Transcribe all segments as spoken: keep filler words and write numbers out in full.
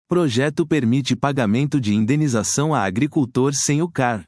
Projeto permite pagamento de indenização a agricultor sem o C A R.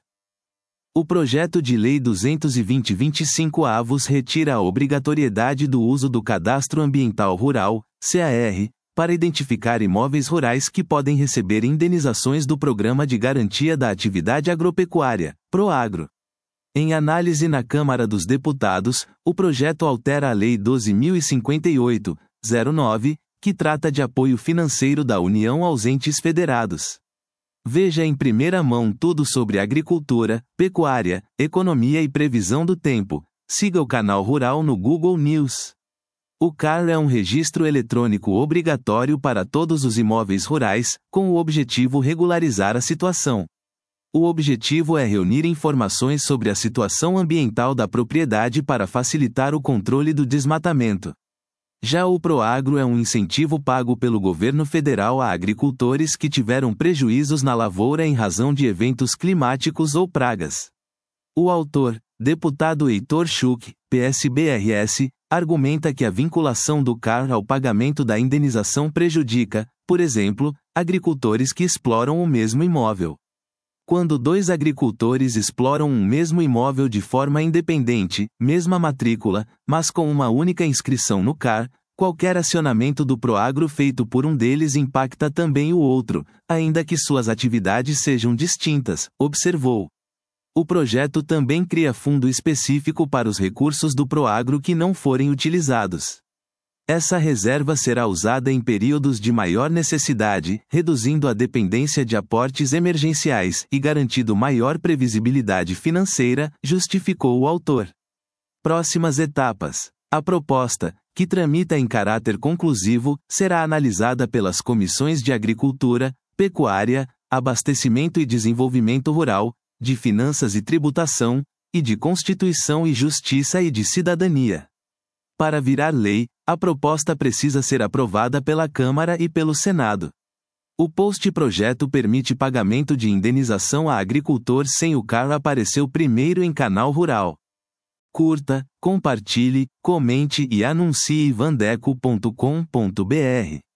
O Projeto de Lei duzentos e vinte barra vinte e cinco avos retira a obrigatoriedade do uso do Cadastro Ambiental Rural, C A R, para identificar imóveis rurais que podem receber indenizações do Programa de Garantia da Atividade Agropecuária, PROAGRO. Em análise na Câmara dos Deputados, o projeto altera a Lei doze mil e cinquenta e oito, zero nove, que trata de apoio financeiro da União aos entes federados. Veja em primeira mão tudo sobre agricultura, pecuária, economia e previsão do tempo. Siga o canal Rural no Google News. O C A R é um registro eletrônico obrigatório para todos os imóveis rurais, com o objetivo regularizar a situação. O objetivo é reunir informações sobre a situação ambiental da propriedade para facilitar o controle do desmatamento. Já o PROAGRO é um incentivo pago pelo governo federal a agricultores que tiveram prejuízos na lavoura em razão de eventos climáticos ou pragas. O autor, deputado Heitor Schuch, P S B R S, argumenta que a vinculação do C A R ao pagamento da indenização prejudica, por exemplo, agricultores que exploram o mesmo imóvel. Quando dois agricultores exploram um mesmo imóvel de forma independente, mesma matrícula, mas com uma única inscrição no C A R, qualquer acionamento do PROAGRO feito por um deles impacta também o outro, ainda que suas atividades sejam distintas, observou. O projeto também cria fundo específico para os recursos do PROAGRO que não forem utilizados. Essa reserva será usada em períodos de maior necessidade, reduzindo a dependência de aportes emergenciais e garantindo maior previsibilidade financeira, justificou o autor. Próximas etapas. A proposta, que tramita em caráter conclusivo, será analisada pelas comissões de Agricultura, Pecuária, Abastecimento e Desenvolvimento Rural, de Finanças e Tributação, e de Constituição e Justiça e de Cidadania. Para virar lei, a proposta precisa ser aprovada pela Câmara e pelo Senado. O post-projeto permite pagamento de indenização a agricultor sem o C A R apareceu primeiro em Canal Rural. Curta, compartilhe, comente e anuncie vandeco ponto com ponto br.